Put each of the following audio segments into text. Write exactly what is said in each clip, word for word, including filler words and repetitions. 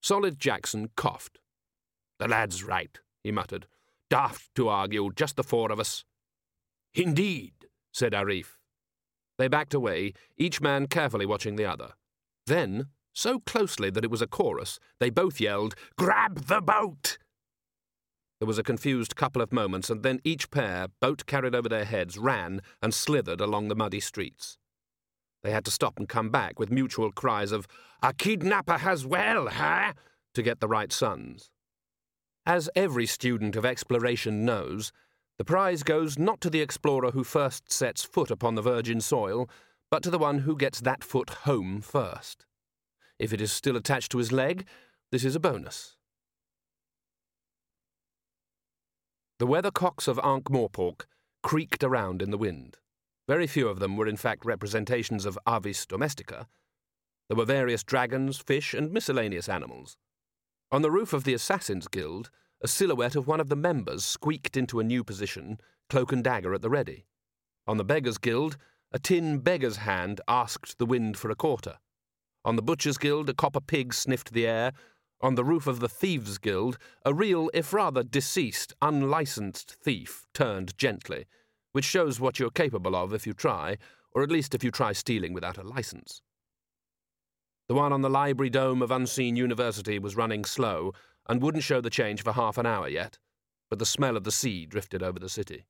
Solid Jackson coughed. "The lad's right," he muttered. "Daft to argue, just the four of us." "Indeed," said Arif. They backed away, each man carefully watching the other. Then, so closely that it was a chorus, they both yelled, "Grab the boat!" There was a confused couple of moments, and then each pair, boat carried over their heads, ran and slithered along the muddy streets. They had to stop and come back with mutual cries of, "A kidnapper has well, huh?" to get the right sons. As every student of exploration knows, the prize goes not to the explorer who first sets foot upon the virgin soil, but to the one who gets that foot home first. If it is still attached to his leg, this is a bonus. The weathercocks of Ankh-Morpork creaked around in the wind. Very few of them were in fact representations of Avis domestica. There were various dragons, fish, and miscellaneous animals. On the roof of the Assassin's Guild, a silhouette of one of the members squeaked into a new position, cloak and dagger at the ready. On the Beggars' Guild, a tin beggar's hand asked the wind for a quarter. On the Butcher's Guild, a copper pig sniffed the air. On the roof of the Thieves' Guild, a real, if rather deceased, unlicensed thief turned gently, which shows what you're capable of if you try, or at least if you try stealing without a license. The one on the library dome of Unseen University was running slow and wouldn't show the change for half an hour yet, but the smell of the sea drifted over the city.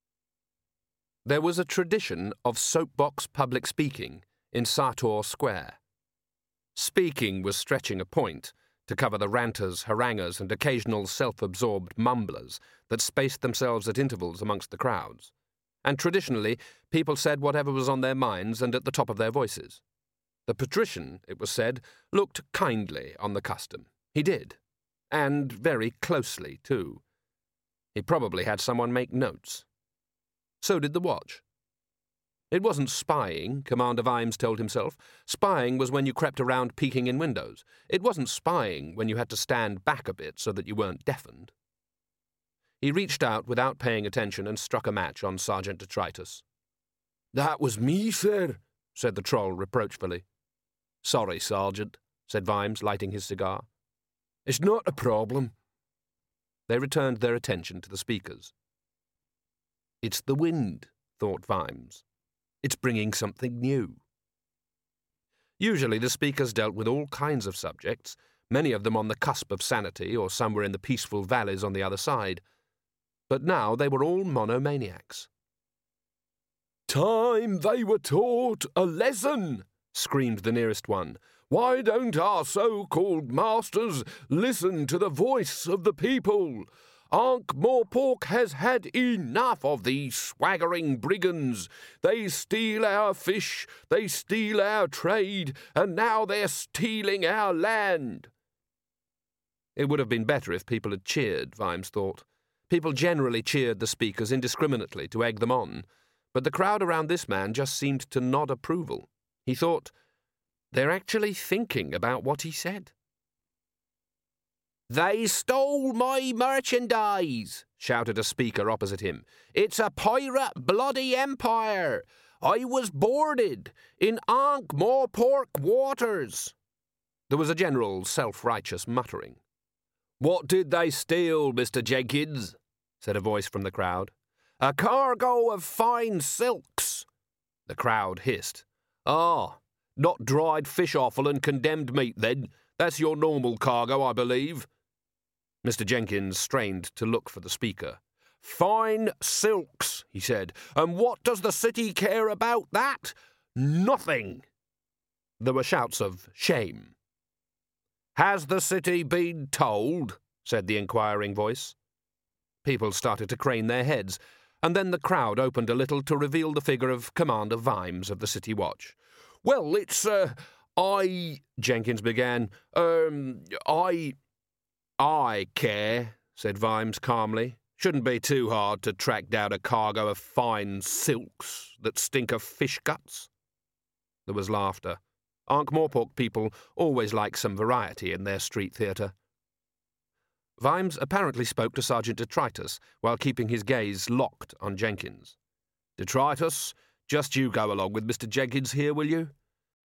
There was a tradition of soapbox public speaking in Sator Square. Speaking was stretching a point to cover the ranters, haranguers, and occasional self-absorbed mumblers that spaced themselves at intervals amongst the crowds. And traditionally, people said whatever was on their minds and at the top of their voices. The patrician, it was said, looked kindly on the custom. He did. And very closely, too. He probably had someone make notes. So did the watch. It wasn't spying, Commander Vimes told himself. Spying was when you crept around peeking in windows. It wasn't spying when you had to stand back a bit so that you weren't deafened. He reached out without paying attention and struck a match on Sergeant Detritus. "That was me, sir," said the troll reproachfully. "Sorry, Sergeant," said Vimes, lighting his cigar. "It's not a problem." They returned their attention to the speakers. "It's the wind," thought Vimes. "It's bringing something new." Usually the speakers dealt with all kinds of subjects, many of them on the cusp of sanity or somewhere in the peaceful valleys on the other side. But now they were all monomaniacs. "Time they were taught a lesson," screamed the nearest one. "Why don't our so-called masters listen to the voice of the people? Ankh-Morpork has had enough of these swaggering brigands. They steal our fish, they steal our trade, and now they're stealing our land." It would have been better if people had cheered, Vimes thought. People generally cheered the speakers indiscriminately to egg them on, but the crowd around this man just seemed to nod approval. He thought, they're actually thinking about what he said. "They stole my merchandise," shouted a speaker opposite him. "It's a pirate bloody empire. I was boarded in Ankh-Morpork waters." There was a general self-righteous muttering. "What did they steal, Mister Jenkins?" said a voice from the crowd. "A cargo of fine silks." The crowd hissed. "Ah, not dried fish offal and condemned meat, then. That's your normal cargo, I believe." Mister Jenkins strained to look for the speaker. "Fine silks," he said. "And what does the city care about that? Nothing." There were shouts of shame. "Has the city been told?" said the inquiring voice. People started to crane their heads, and then the crowd opened a little to reveal the figure of Commander Vimes of the City Watch. "Well, it's, uh, I," Jenkins began, um, I... "I care," said Vimes calmly. "Shouldn't be too hard to track down a cargo of fine silks that stink of fish guts." There was laughter. Ankh-Morpork people always like some variety in their street theatre. Vimes apparently spoke to Sergeant Detritus while keeping his gaze locked on Jenkins. "Detritus, just you go along with Mister Jenkins here, will you?